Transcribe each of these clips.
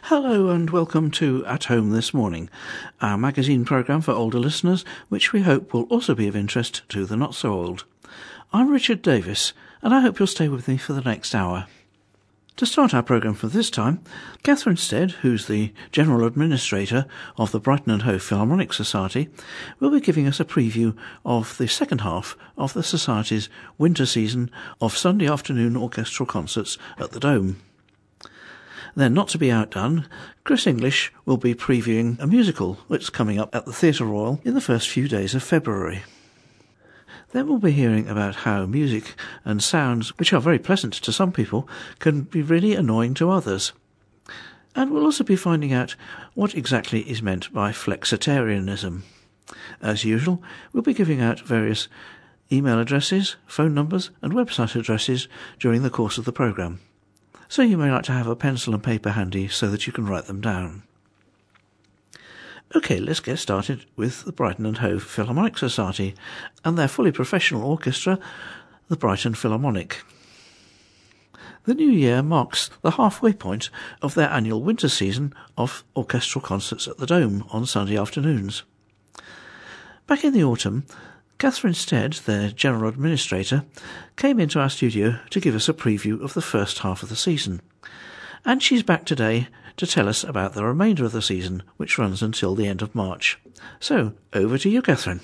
Hello and welcome to At Home This Morning, our magazine programme for older listeners, which we hope will also be of interest to the not-so-old. I'm Richard Davis, and I hope you'll stay with me for the next hour. To start our programme for this time, Catherine Stead, who's the General Administrator of the Brighton and Hove Philharmonic Society, will be giving us a preview of the second half of the Society's winter season of Sunday afternoon orchestral concerts at the Dome. Then, not to be outdone, Chris English will be previewing a musical that's coming up at the Theatre Royal in the first few days of February. Then we'll be hearing about how music and sounds, which are very pleasant to some people, can be really annoying to others. And we'll also be finding out what exactly is meant by flexitarianism. As usual, we'll be giving out various email addresses, phone numbers and website addresses during the course of the programme. So you may like to have a pencil and paper handy so that you can write them down. OK, let's get started with the Brighton and Hove Philharmonic Society and their fully professional orchestra, the Brighton Philharmonic. The new year marks the halfway point of their annual winter season of orchestral concerts at the Dome on Sunday afternoons. Back in the autumn, Catherine Stead, their General Administrator, came into our studio to give us a preview of the first half of the season. And she's back today to tell us about the remainder of the season, which runs until the end of March. So, over to you, Catherine.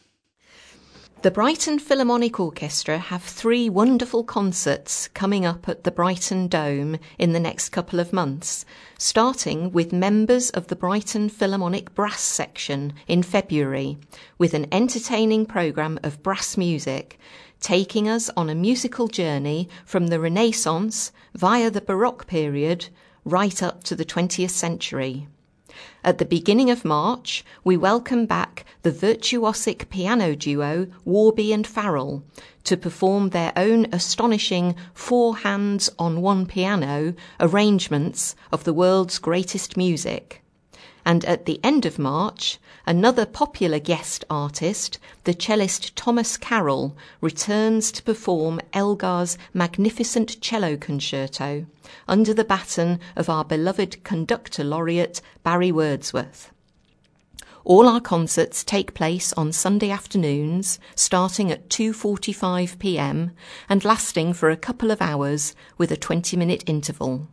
The Brighton Philharmonic Orchestra have 3 wonderful concerts coming up at the Brighton Dome in the next couple of months, starting with members of the Brighton Philharmonic Brass Section in February, with an entertaining programme of brass music, taking us on a musical journey from the Renaissance via the Baroque period right up to the 20th century. At the beginning of March, we welcome back the virtuosic piano duo Warby and Farrell to perform their own astonishing 4 hands on 1 piano arrangements of the world's greatest music. And at the end of March, another popular guest artist, the cellist Thomas Carroll, returns to perform Elgar's magnificent cello concerto under the baton of our beloved conductor laureate Barry Wordsworth. All our concerts take place on Sunday afternoons, starting at 2:45 p.m. and lasting for a couple of hours with a 20-minute interval.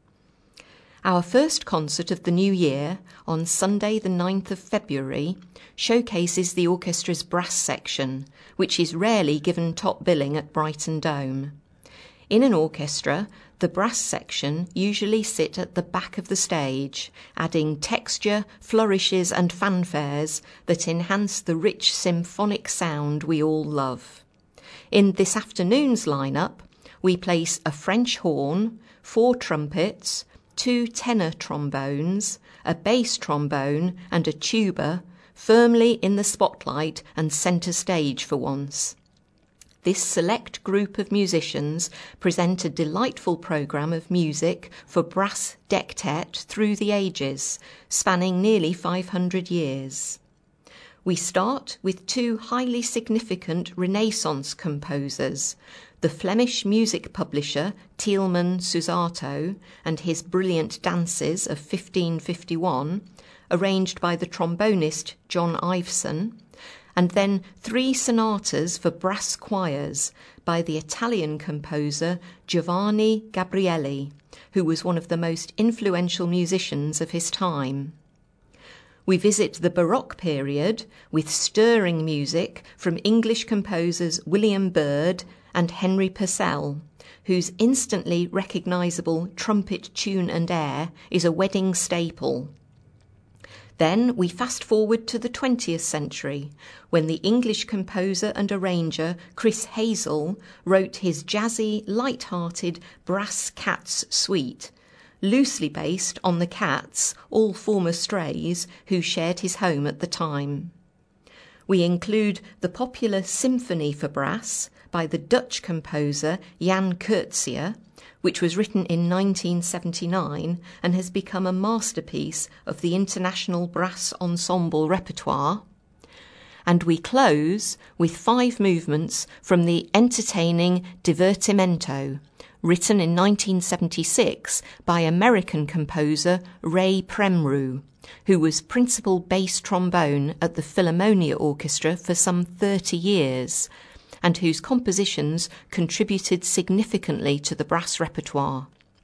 Our first concert of the new year, on Sunday the 9th of February, showcases the orchestra's brass section, which is rarely given top billing at Brighton Dome. In an orchestra, the brass section usually sit at the back of the stage, adding texture, flourishes and fanfares that enhance the rich symphonic sound we all love. In this afternoon's lineup, we place a French horn, 4 trumpets, 2 tenor trombones, a bass trombone and a tuba, firmly in the spotlight and centre stage for once. This select group of musicians present a delightful programme of music for brass dectet through the ages, spanning nearly 500 years. We start with 2 highly significant Renaissance composers, the Flemish music publisher Tieleman Susato and his brilliant dances of 1551, arranged by the trombonist John Iveson, and then 3 sonatas for brass choirs by the Italian composer Giovanni Gabrieli, who was one of the most influential musicians of his time. We visit the Baroque period with stirring music from English composers William Byrd and Henry Purcell, whose instantly recognisable trumpet tune and air is a wedding staple. Then we fast forward to the 20th century, when the English composer and arranger Chris Hazel wrote his jazzy, light-hearted Brass Cats Suite, loosely based on the cats, all former strays, who shared his home at the time. We include the popular Symphony for Brass by the Dutch composer Jan Coetzee, which was written in 1979 and has become a masterpiece of the international brass ensemble repertoire. And we close with 5 movements from the entertaining Divertimento, written in 1976 by American composer Ray Premru, who was principal bass trombone at the Philharmonia Orchestra for some 30 years, and whose compositions contributed significantly to the brass repertoire.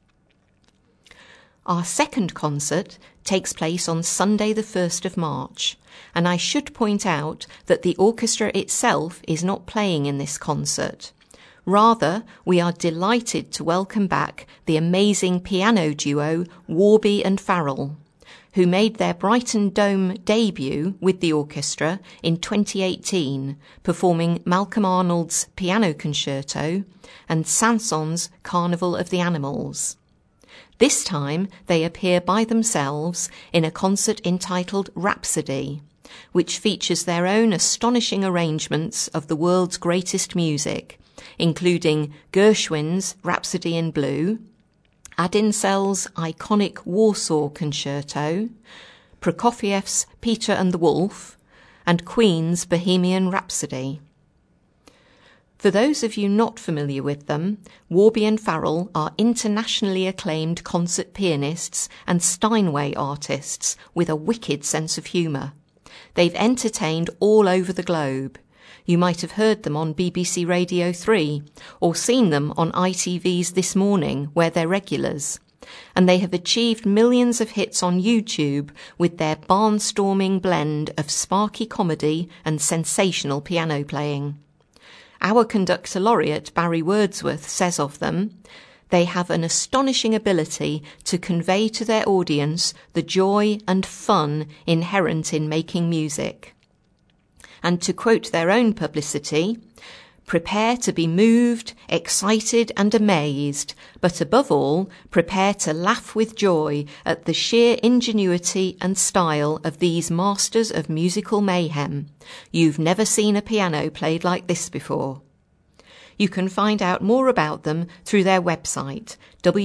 Our second concert takes place on Sunday the 1st of March, and I should point out that the orchestra itself is not playing in this concert. Rather, we are delighted to welcome back the amazing piano duo Warby and Farrell, who made their Brighton Dome debut with the orchestra in 2018, performing Malcolm Arnold's Piano Concerto and Saint-Saëns' Carnival of the Animals. This time they appear by themselves in a concert entitled Rhapsody, which features their own astonishing arrangements of the world's greatest music, including Gershwin's Rhapsody in Blue, Adinsell's iconic Warsaw Concerto, Prokofiev's Peter and the Wolf, and Queen's Bohemian Rhapsody. For those of you not familiar with them, Warby and Farrell are internationally acclaimed concert pianists and Steinway artists with a wicked sense of humour. They've entertained all over the globe. You might have heard them on BBC Radio 3 or seen them on ITV's This Morning, where they're regulars. And they have achieved millions of hits on YouTube with their barnstorming blend of sparky comedy and sensational piano playing. Our conductor laureate, Barry Wordsworth, says of them, "They have an astonishing ability to convey to their audience the joy and fun inherent in making music." And to quote their own publicity, "Prepare to be moved, excited and amazed, but above all, prepare to laugh with joy at the sheer ingenuity and style of these masters of musical mayhem. You've never seen a piano played like this before." You can find out more about them through their website,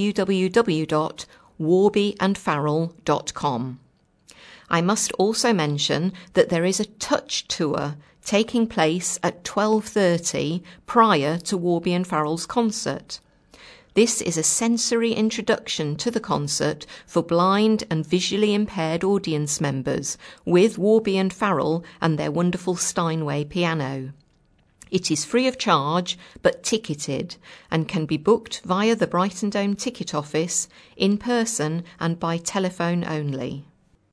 www.warbyandfarrell.com. I must also mention that there is a touch tour taking place at 12:30 prior to Warby and Farrell's concert. This is a sensory introduction to the concert for blind and visually impaired audience members with Warby and Farrell and their wonderful Steinway piano. It is free of charge but ticketed and can be booked via the Brighton Dome ticket office, in person and by telephone only.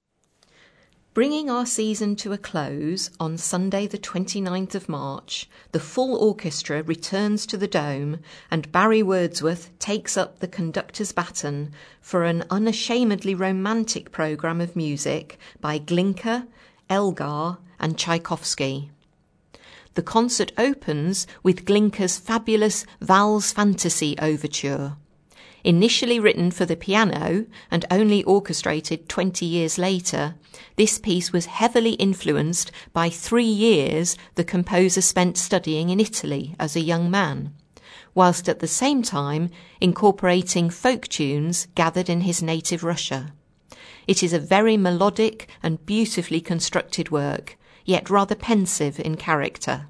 Bringing our season to a close on Sunday the 29th of March, the full orchestra returns to the Dome and Barry Wordsworth takes up the conductor's baton for an unashamedly romantic programme of music by Glinka, Elgar and Tchaikovsky. The concert opens with Glinka's fabulous Valse Fantasy Overture. Initially written for the piano and only orchestrated 20 years later, this piece was heavily influenced by 3 years the composer spent studying in Italy as a young man, whilst at the same time incorporating folk tunes gathered in his native Russia. It is a very melodic and beautifully constructed work, yet rather pensive in character.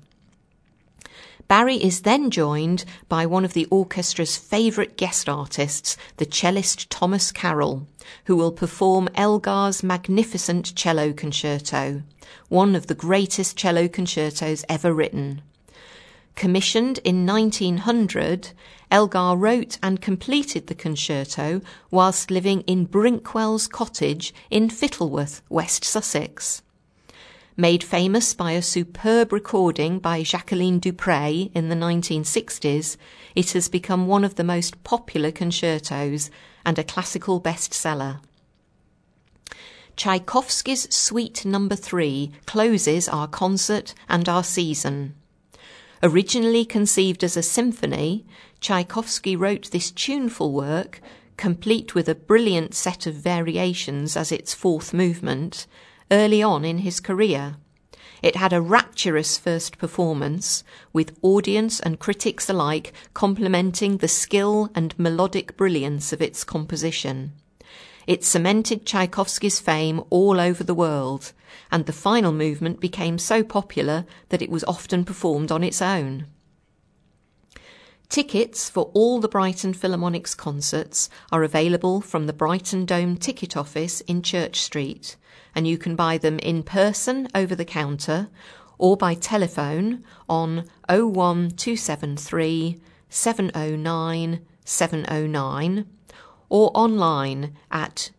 Barry is then joined by one of the orchestra's favourite guest artists, the cellist Thomas Carroll, who will perform Elgar's magnificent cello concerto, one of the greatest cello concertos ever written. Commissioned in 1900, Elgar wrote and completed the concerto whilst living in Brinkwell's cottage in Fittleworth, West Sussex. Made famous by a superb recording by Jacqueline Dupre in the 1960s, it has become one of the most popular concertos and a classical bestseller. Tchaikovsky's Suite No. 3 closes our concert and our season. Originally conceived as a symphony, Tchaikovsky wrote this tuneful work, complete with a brilliant set of variations as its fourth movement, early on in his career. It had a rapturous first performance, with audience and critics alike complimenting the skill and melodic brilliance of its composition. It cemented Tchaikovsky's fame all over the world, and the final movement became so popular that it was often performed on its own. Tickets for all the Brighton Philharmonic's concerts are available from the Brighton Dome ticket office in Church Street, and you can buy them in person over the counter or by telephone on 01273 709 709 or online at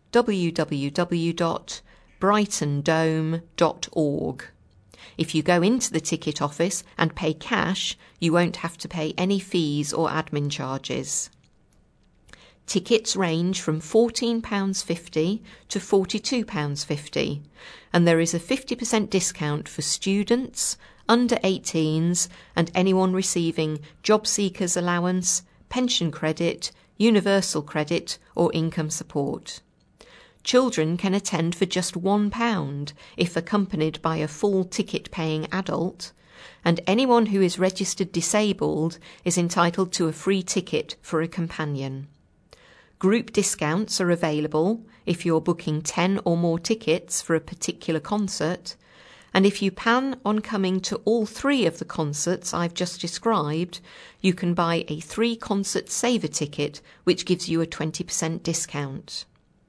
www.brightondome.org. If you go into the ticket office and pay cash, you won't have to pay any fees or admin charges. Tickets range from £14.50 to £42.50, and there is a 50% discount for students, under 18s, and anyone receiving job seekers allowance, pension credit, universal credit, or income support. Children can attend for just £1 if accompanied by a full ticket-paying adult, and anyone who is registered disabled is entitled to a free ticket for a companion. Group discounts are available if you're booking 10 or more tickets for a particular concert, and if you plan on coming to all 3 of the concerts I've just described, you can buy a 3-concert saver ticket, which gives you a 20% discount.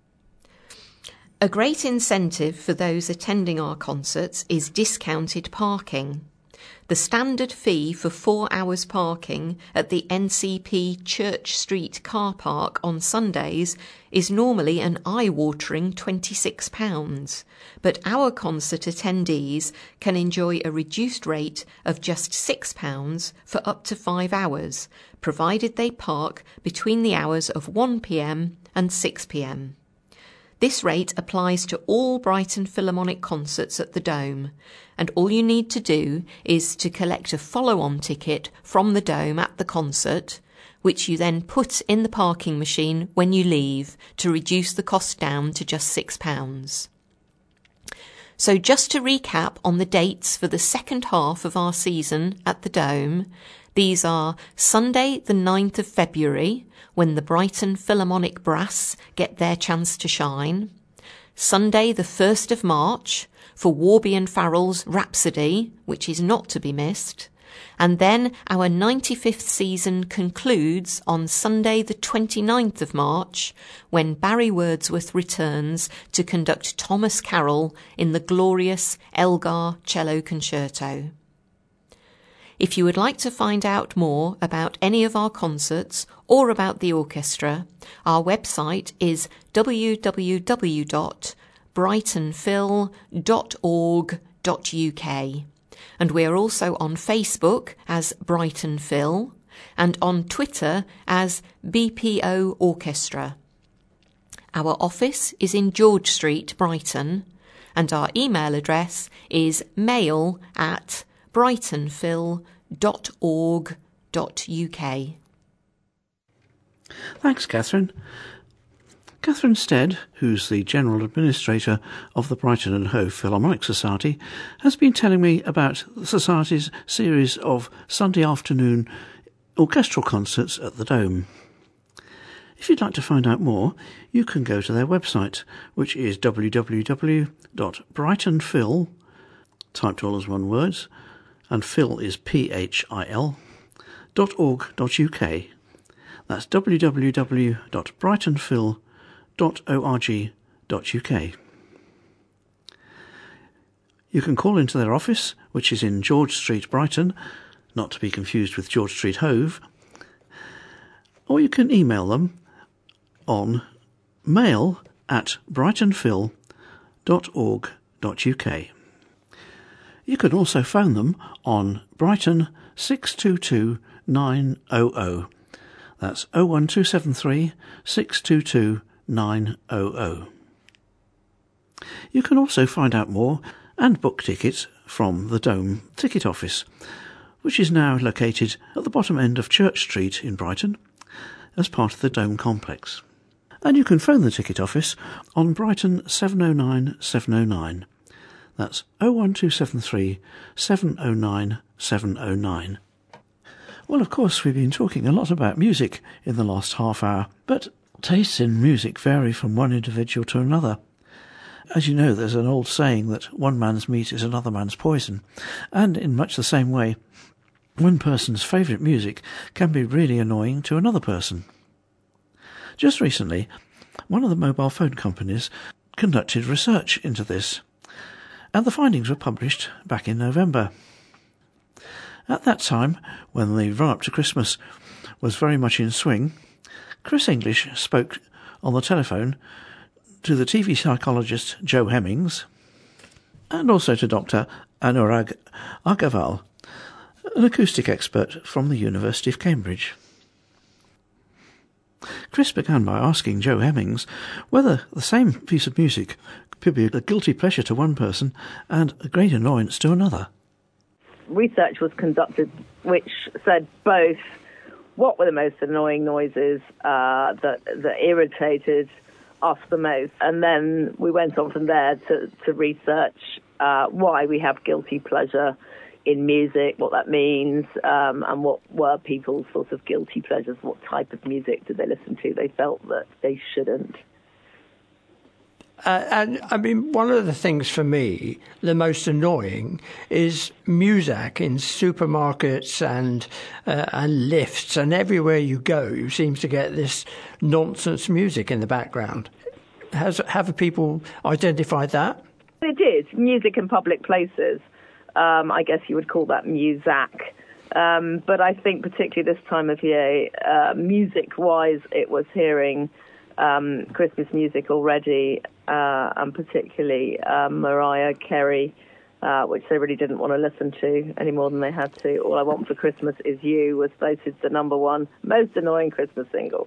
A great incentive for those attending our concerts is discounted parking. The standard fee for 4 hours parking at the NCP Church Street car park on Sundays is normally an eye-watering £26, but our concert attendees can enjoy a reduced rate of just £6 for up to 5 hours, provided they park between the hours of 1 p.m. and 6 p.m. This rate applies to all Brighton Philharmonic concerts at the Dome, and all you need to do is to collect a follow-on ticket from the Dome at the concert, which you then put in the parking machine when you leave to reduce the cost down to just £6. So just to recap on the dates for the second half of our season at the Dome, these are Sunday the 9th of February, when the Brighton Philharmonic Brass get their chance to shine. Sunday the 1st of March for Warby and Farrell's Rhapsody, which is not to be missed. And then our 95th season concludes on Sunday the 29th of March, when Barry Wordsworth returns to conduct Thomas Carroll in the glorious Elgar Cello Concerto. If you would like to find out more about any of our concerts or about the orchestra, our website is www.brightonphil.org.uk, and we are also on Facebook as Brighton Phil and on Twitter as BPO Orchestra. Our office is in George Street, Brighton, and our email address is mail@brightonphil.org.uk. Thanks, Catherine. Catherine Stead, who's the General Administrator of the Brighton and Hove Philharmonic Society, has been telling me about the Society's series of Sunday afternoon orchestral concerts at the Dome. If you'd like to find out more, you can go to their website, which is www.brightonphil, typed all as one word, and Phil is PHIL, .org.uk. That's www.brightonphil.org.uk. You can call into their office, which is in George Street, Brighton, not to be confused with George Street, Hove, or you can email them on mail@brightonphil.org.uk. You can also phone them on Brighton 622 900. That's 01273 622 900. You can also find out more and book tickets from the Dome ticket office, which is now located at the bottom end of Church Street in Brighton as part of the Dome complex. And you can phone the ticket office on Brighton 709 709. That's 01273 709 709. Well, of course, we've been talking a lot about music in the last half hour, but tastes in music vary from one individual to another. As you know, there's an old saying that one man's meat is another man's poison, and in much the same way, one person's favourite music can be really annoying to another person. Just recently, one of the mobile phone companies conducted research into this, and the findings were published back in November. At that time, when the run-up to Christmas was very much in swing, Chris English spoke on the telephone to the TV psychologist Joe Hemmings, and also to Dr. Anurag Agarwal, an acoustic expert from the University of Cambridge. Chris began by asking Joe Hemmings whether the same piece of music could be a guilty pleasure to one person and a great annoyance to another. Research was conducted which said both what were the most annoying noises that irritated us the most, and then we went on from there to research why we have guilty pleasure in music, what that means, and what were people's sort of guilty pleasures, what type of music did they listen to they felt that they shouldn't. And I mean, one of the things for me, the most annoying, is music in supermarkets and lifts, and everywhere you go, you seem to get this nonsense music in the background. Have people identified that? It is music in public places. I guess you would call that muzak. But I think particularly this time of year, music-wise, it was hearing Christmas music already, and particularly Mariah Carey, which they really didn't want to listen to any more than they had to. All I Want for Christmas Is You was voted the number one most annoying Christmas single.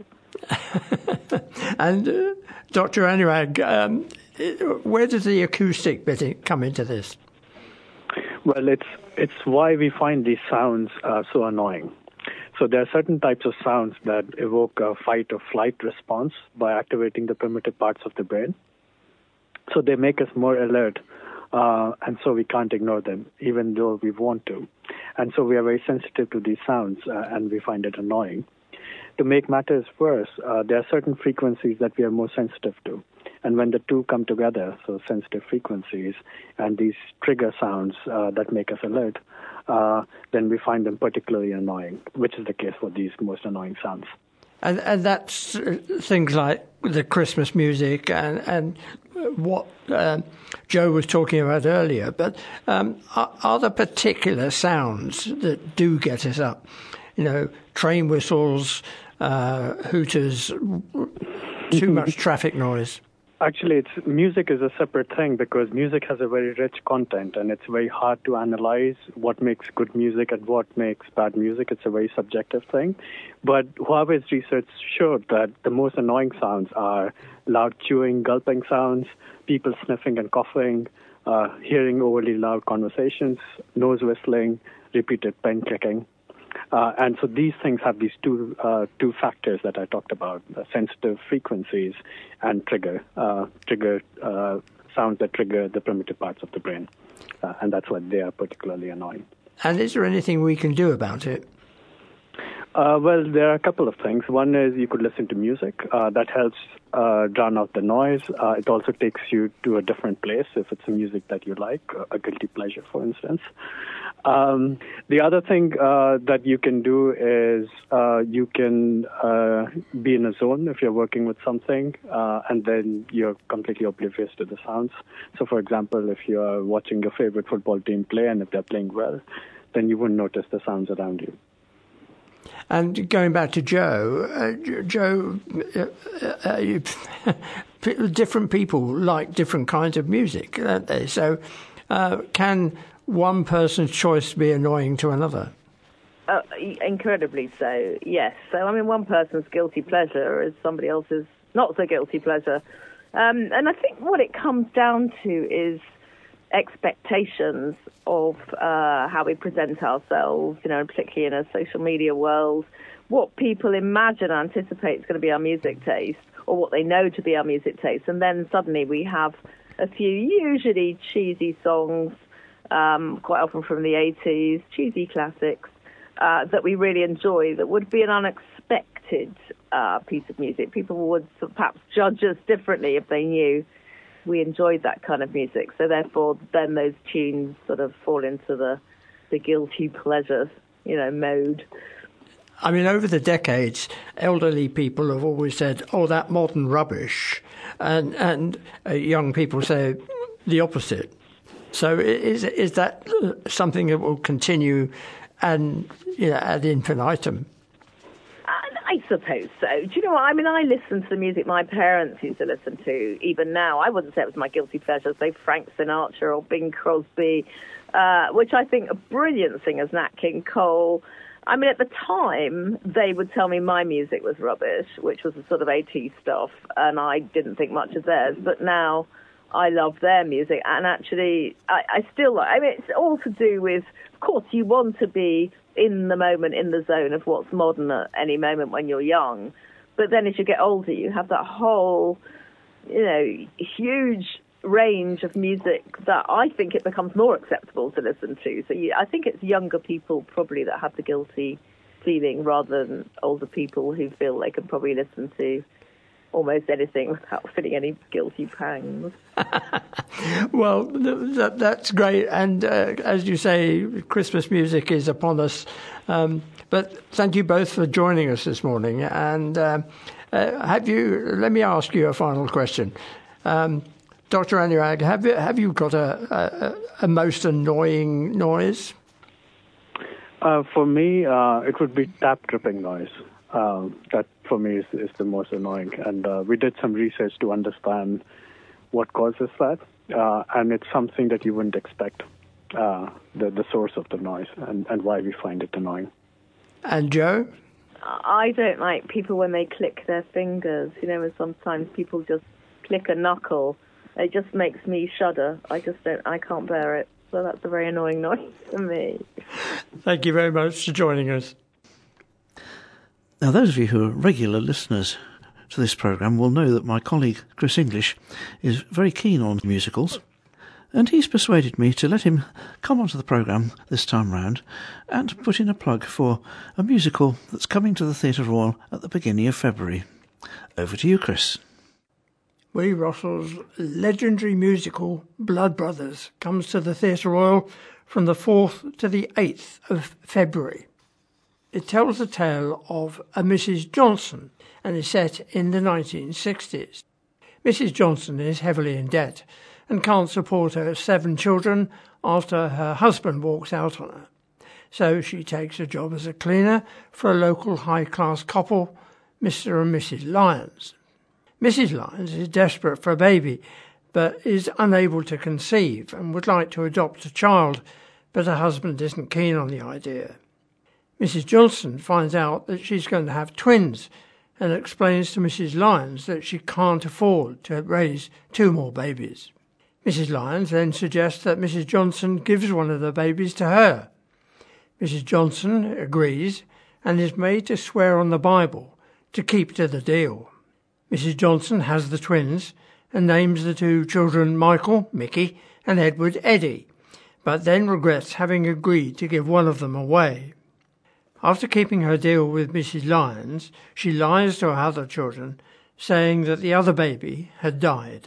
And Dr. Anurag, where does the acoustic bit come into this? Well, it's why we find these sounds so annoying. So there are certain types of sounds that evoke a fight or flight response by activating the primitive parts of the brain. So they make us more alert, and so we can't ignore them, even though we want to. And so we are very sensitive to these sounds, and we find it annoying. To make matters worse, there are certain frequencies that we are more sensitive to. And when the two come together, so sensitive frequencies and these trigger sounds that make us alert, then we find them particularly annoying, which is the case for these most annoying sounds. And that's things like the Christmas music and what Joe was talking about earlier. But are there particular sounds that do get us up? You know, train whistles, hooters, too much traffic noise. Actually, music is a separate thing because music has a very rich content, and it's very hard to analyze what makes good music and what makes bad music. It's a very subjective thing. But Huawei's research showed that the most annoying sounds are loud chewing, gulping sounds, people sniffing and coughing, hearing overly loud conversations, nose whistling, repeated pen clicking. And so these things have these two factors that I talked about: sensitive frequencies and trigger sounds that trigger the primitive parts of the brain, and that's why they are particularly annoying. And is there anything we can do about it? Well, there are a couple of things. One is you could listen to music. That helps drown out the noise. It also takes you to a different place if it's a music that you like, a guilty pleasure, for instance. The other thing that you can do is you can be in a zone if you're working with something, and then you're completely oblivious to the sounds. So, for example, if you're watching your favorite football team play and if they're playing well, then you wouldn't notice the sounds around you. And going back to Joe, different people like different kinds of music, don't they? So can one person's choice be annoying to another? Incredibly so, yes. So, I mean, one person's guilty pleasure is somebody else's not so guilty pleasure. And I think what it comes down to is expectations of how we present ourselves, you know, particularly in a social media world, what people imagine, anticipate is going to be our music taste, or what they know to be our music taste. And then suddenly we have a few usually cheesy songs, quite often from the 80s, cheesy classics, that we really enjoy, that would be an unexpected piece of music. People would perhaps judge us differently if they knew we enjoyed that kind of music. So therefore, then those tunes sort of fall into the guilty pleasure mode. I mean, over the decades, elderly people have always said, "Oh, that modern rubbish," and young people say the opposite. So, is that something that will continue, and ad infinitum? I suppose so. Do you know what? I mean, I listen to the music my parents used to listen to. Even now, I wouldn't say it was my guilty pleasure. Say Frank Sinatra or Bing Crosby, which I think are brilliant singers. Nat King Cole. I mean, at the time, they would tell me my music was rubbish, which was the sort of 80s stuff, and I didn't think much of theirs. But now I love their music, and actually, I still like. I mean, it's all to do with, of course, you want to be in the moment, in the zone of what's modern at any moment when you're young. But then as you get older, you have that whole, huge range of music that I think it becomes more acceptable to listen to. So I think it's younger people probably that have the guilty feeling rather than older people who feel they can probably listen to almost anything without feeling any guilty pangs. Well, that's great. And as you say, Christmas music is upon us. But thank you both for joining us this morning. And let me ask you a final question. Dr. Anurag, have you got a most annoying noise? For me, it would be tap dripping noise. That for me is the most annoying. And we did some research to understand what causes that. And it's something that you wouldn't expect, the source of the noise and why we find it annoying. And Joe? I don't like people when they click their fingers. And sometimes people just click a knuckle. It just makes me shudder. I can't bear it. So that's a very annoying noise for me. Thank you very much for joining us. Now, those of you who are regular listeners to this programme will know that my colleague Chris English is very keen on musicals, and he's persuaded me to let him come onto the programme this time round and put in a plug for a musical that's coming to the Theatre Royal at the beginning of February. Over to you, Chris. Willie Russell's legendary musical Blood Brothers comes to the Theatre Royal from the 4th to the 8th of February. It tells the tale of a Mrs. Johnson and is set in the 1960s. Mrs. Johnson is heavily in debt and can't support her 7 children after her husband walks out on her. So she takes a job as a cleaner for a local high-class couple, Mr. and Mrs. Lyons. Mrs. Lyons is desperate for a baby, but is unable to conceive and would like to adopt a child, but her husband isn't keen on the idea. Mrs. Johnson finds out that she's going to have twins and explains to Mrs. Lyons that she can't afford to raise 2 more babies. Mrs. Lyons then suggests that Mrs. Johnson gives one of the babies to her. Mrs. Johnson agrees and is made to swear on the Bible to keep to the deal. Mrs. Johnson has the twins and names the 2 children Michael, Mickey, and Edward, Eddie, but then regrets having agreed to give one of them away. After keeping her deal with Mrs. Lyons, she lies to her other children, saying that the other baby had died.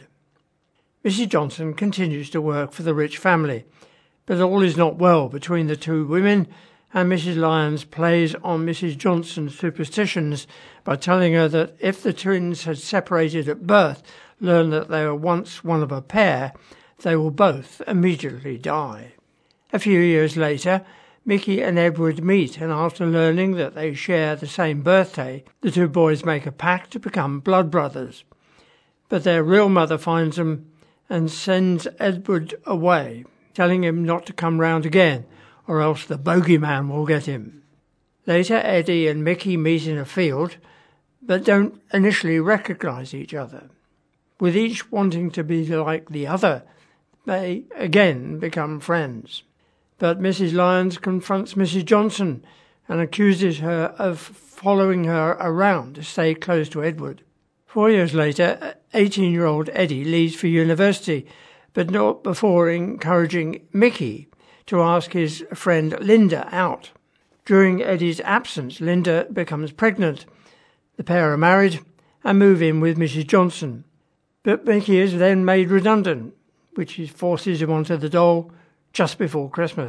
Mrs. Johnson continues to work for the rich family, but all is not well between the 2 women, and Mrs. Lyons plays on Mrs. Johnson's superstitions by telling her that if the twins had separated at birth, learn that they were once one of a pair, they will both immediately die. A few years later, Mickey and Edward meet, and after learning that they share the same birthday, the 2 boys make a pact to become blood brothers. But their real mother finds them and sends Edward away, telling him not to come round again, or else the bogeyman will get him. Later, Eddie and Mickey meet in a field, but don't initially recognise each other. With each wanting to be like the other, they again become friends. But Mrs. Lyons confronts Mrs. Johnson and accuses her of following her around to stay close to Edward. 4 years later, 18-year-old Eddie leaves for university, but not before encouraging Mickey to ask his friend Linda out. During Eddie's absence, Linda becomes pregnant. The pair are married and move in with Mrs. Johnson. But Mickey is then made redundant, which forces him onto the dole just before Christmas.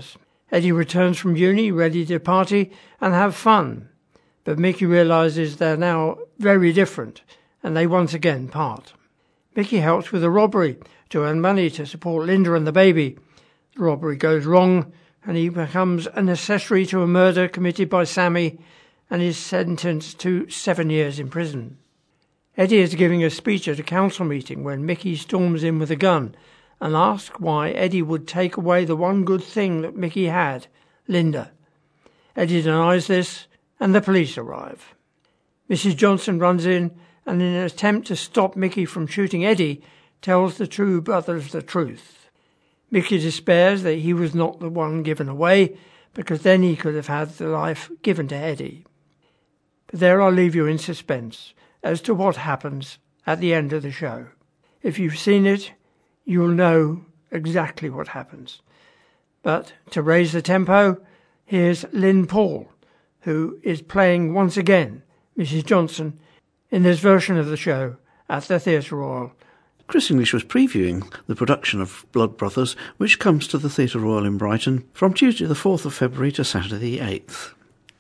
Eddie returns from uni ready to party and have fun, but Mickey realises they're now very different and they once again part. Mickey helps with a robbery to earn money to support Linda and the baby. The robbery goes wrong and he becomes an accessory to a murder committed by Sammy and is sentenced to 7 years in prison. Eddie is giving a speech at a council meeting when Mickey storms in with a gun and asks why Eddie would take away the one good thing that Mickey had, Linda. Eddie denies this and the police arrive. Mrs. Johnson runs in and in an attempt to stop Mickey from shooting Eddie, tells the two brothers the truth. Mickey despairs that he was not the one given away, because then he could have had the life given to Eddie. But there I'll leave you in suspense as to what happens at the end of the show. If you've seen it, you'll know exactly what happens. But to raise the tempo, here's Lynn Paul, who is playing once again Mrs. Johnson in this version of the show at the Theatre Royal. Chris English was previewing the production of Blood Brothers, which comes to the Theatre Royal in Brighton from Tuesday the 4th of February to Saturday the 8th.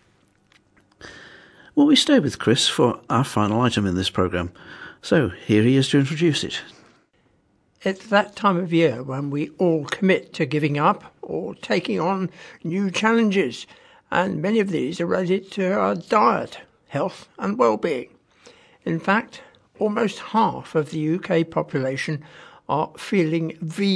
Well, we stay with Chris for our final item in this programme, so here he is to introduce it. It's that time of year when we all commit to giving up or taking on new challenges, and many of these are related to our diet, health and well-being. In fact, almost half of the UK population are feeling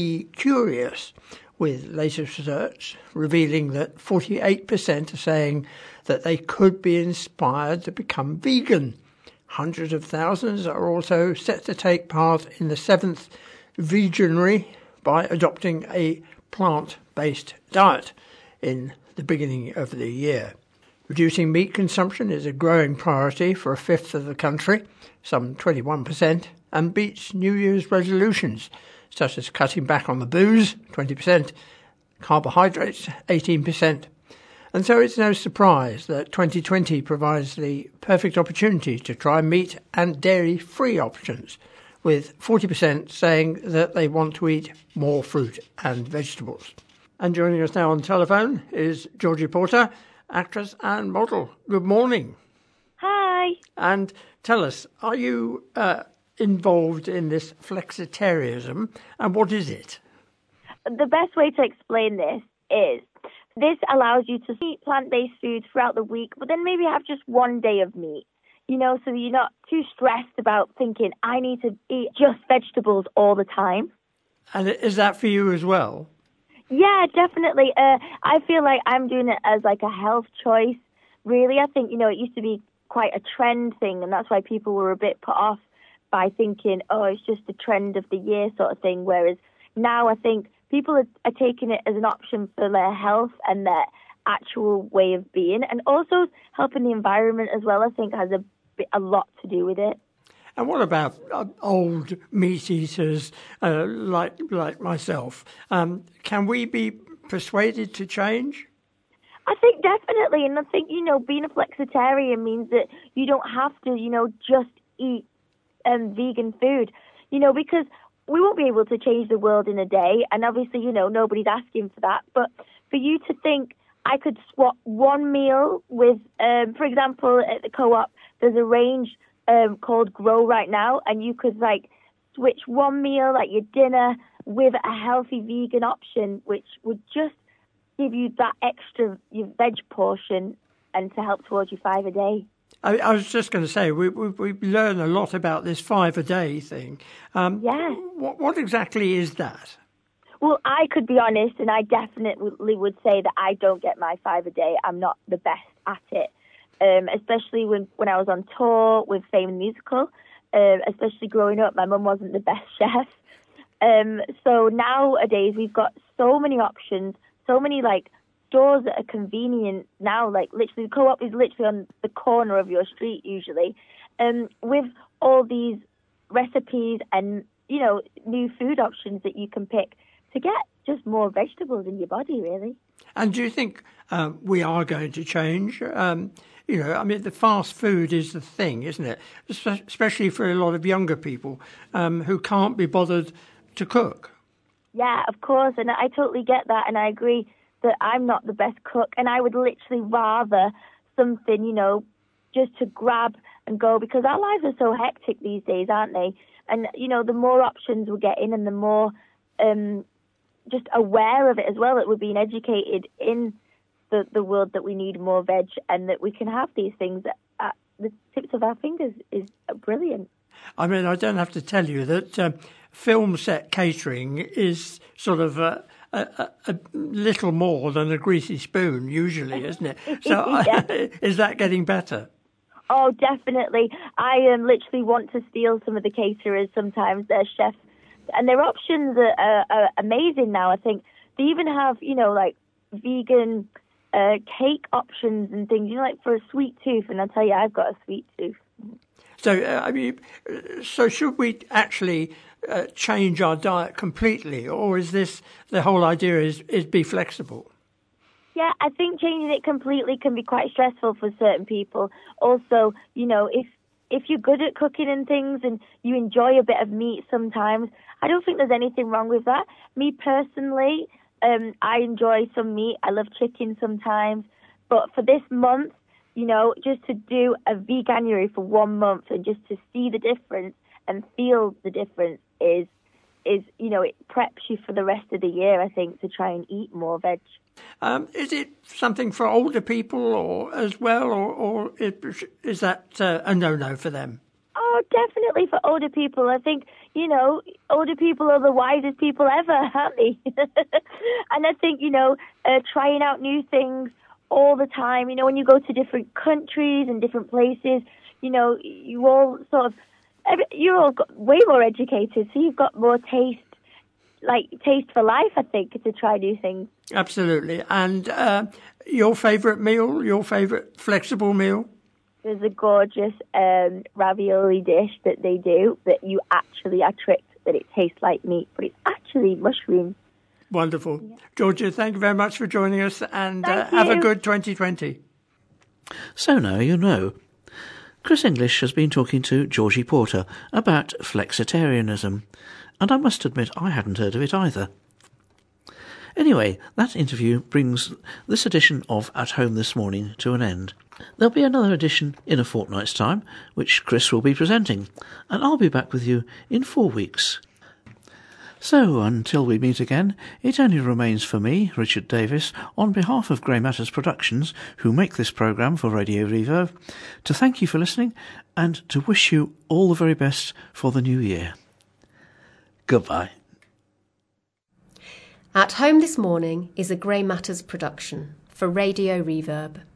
V-curious, with latest research revealing that 48% are saying that they could be inspired to become vegan. Hundreds of thousands are also set to take part in the 7th Veganuary by adopting a plant-based diet in the beginning of the year. Reducing meat consumption is a growing priority for a fifth of the country, some 21%, and beats New Year's resolutions, such as cutting back on the booze, 20%, carbohydrates, 18%. And so it's no surprise that 2020 provides the perfect opportunity to try meat and dairy-free options, with 40% saying that they want to eat more fruit and vegetables. And joining us now on the telephone is Georgie Porter, actress and model. Good morning. Hi. And tell us, are you involved in this flexitarianism, and what is it? The best way to explain this is this allows you to eat plant-based foods throughout the week, but then maybe have just one day of meat, so you're not too stressed about thinking, I need to eat just vegetables all the time. And is that for you as well? Yeah, definitely. I feel like I'm doing it as like a health choice, really. I think, it used to be quite a trend thing, and that's why people were a bit put off by thinking, oh, it's just a trend of the year sort of thing, whereas now I think people are taking it as an option for their health and their actual way of being, and also helping the environment as well, I think has a lot to do with it. And what about old meat eaters like myself? Can we be persuaded to change? I think definitely, and I think, being a flexitarian means that you don't have to, just eat vegan food, because we won't be able to change the world in a day, and obviously, nobody's asking for that, but for you to think, I could swap one meal with, for example, at the Co-op, there's a range called Grow right now, and you could switch one meal, like your dinner, with a healthy vegan option, which would just give you that extra veg portion and to help towards your 5 a day. I was just going to say, we learn a lot about this 5 a day thing. Yeah. What exactly is that? Well, I could be honest, and I definitely would say that I don't get my 5 a day. I'm not the best at it, especially when I was on tour with Fame and Musical. Especially growing up, my mum wasn't the best chef. So nowadays we've got so many options, so many stores that are convenient now. Literally, the Co-op is literally on the corner of your street usually, with all these recipes and new food options that you can pick to get just more vegetables in your body, really. And do you think we are going to change? The fast food is the thing, isn't it? Especially for a lot of younger people who can't be bothered to cook. Yeah, of course, and I totally get that, and I agree that I'm not the best cook, and I would literally rather something, just to grab and go, because our lives are so hectic these days, aren't they? And, the more options we're getting and the more just aware of it as well, that we're being educated in the world that we need more veg and that we can have these things at the tips of our fingers is brilliant. I mean, I don't have to tell you that film set catering is sort of a little more than a greasy spoon, usually, isn't it? So is that getting better? Oh, definitely. I literally want to steal some of the caterers sometimes, their chefs. And their options are amazing now, I think. They even have, like vegan cake options and things, like for a sweet tooth. And I'll tell you, I've got a sweet tooth. So, so should we actually change our diet completely, or is this the whole idea is be flexible? Yeah, I think changing it completely can be quite stressful for certain people. Also, if you're good at cooking and things and you enjoy a bit of meat sometimes, I don't think there's anything wrong with that. Me personally, I enjoy some meat. I love chicken sometimes. But for this month, just to do a veganuary for 1 month and just to see the difference and feel the difference is it preps you for the rest of the year, I think, to try and eat more veg. Is it something for older people or as well, or is that a no-no for them? Oh, definitely for older people. I think, older people are the wisest people ever, aren't they? And I think, trying out new things all the time, when you go to different countries and different places, you all you're all way more educated, so you've got more taste for life, I think, to try new things. Absolutely. And your favourite meal, your favourite flexible meal? There's a gorgeous ravioli dish that they do that you actually are tricked that it tastes like meat, but it's actually mushrooms. Wonderful. Yeah. Georgia, thank you very much for joining us, and have a good 2020. So now you know. Chris English has been talking to Georgie Porter about flexitarianism, and I must admit I hadn't heard of it either. Anyway, that interview brings this edition of At Home This Morning to an end. There'll be another edition in a fortnight's time, which Chris will be presenting, and I'll be back with you in 4 weeks. So, until we meet again, it only remains for me, Richard Davis, on behalf of Grey Matters Productions, who make this programme for Radio Reverb, to thank you for listening and to wish you all the very best for the new year. Goodbye. At Home This Morning is a Grey Matters production for Radio Reverb.